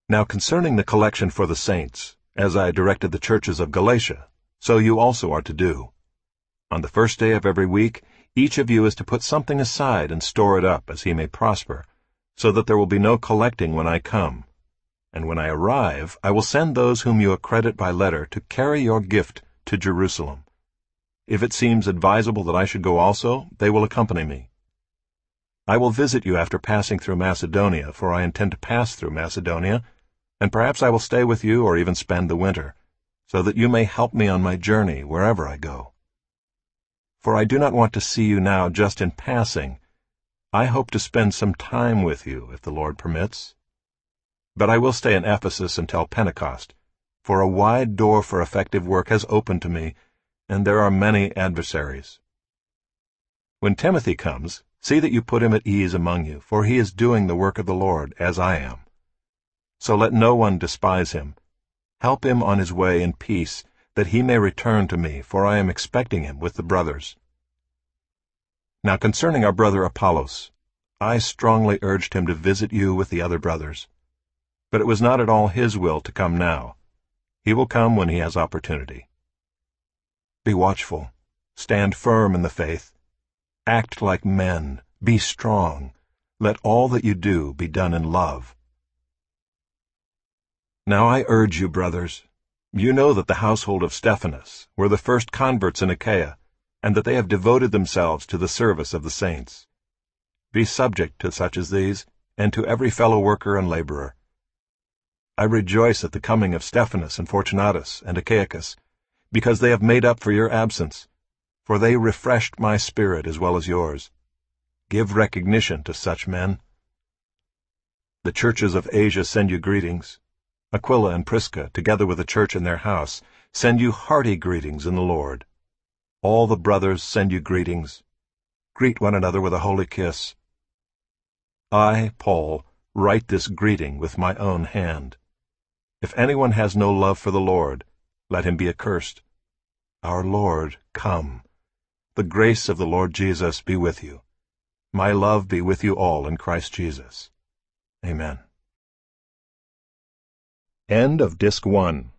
Now concerning the collection for the saints, as I directed the churches of Galatia, so you also are to do. On the first day of every week, each of you is to put something aside and store it up as he may prosper, so that there will be no collecting when I come. And when I arrive, I will send those whom you accredit by letter to carry your gift to Jerusalem. If it seems advisable that I should go also, they will accompany me. I will visit you after passing through Macedonia, for I intend to pass through Macedonia, and perhaps I will stay with you or even spend the winter, so that you may help me on my journey wherever I go. For I do not want to see you now just in passing. I hope to spend some time with you, if the Lord permits. But I will stay in Ephesus until Pentecost, for a wide door for effective work has opened to me, and there are many adversaries. When Timothy comes, see that you put him at ease among you, for he is doing the work of the Lord, as I am. So let no one despise him. Help him on his way in peace, that he may return to me, for I am expecting him with the brothers. Now concerning our brother Apollos, I strongly urged him to visit you with the other brothers. But it was not at all his will to come now. He will come when he has opportunity. Be watchful, stand firm in the faith, act like men, be strong, let all that you do be done in love. Now I urge you, brothers, you know that the household of Stephanas were the first converts in Achaia, and that they have devoted themselves to the service of the saints. Be subject to such as these, and to every fellow worker and laborer. I rejoice at the coming of Stephanas and Fortunatus and Achaicus, because they have made up for your absence, for they refreshed my spirit as well as yours. Give recognition to such men. The churches of Asia send you greetings. Aquila and Prisca, together with the church in their house, send you hearty greetings in the Lord. All the brothers send you greetings. Greet one another with a holy kiss. I, Paul, write this greeting with my own hand. If anyone has no love for the Lord, let him be accursed. Our Lord, come. The grace of the Lord Jesus be with you. My love be with you all in Christ Jesus. Amen. End of Disc 1.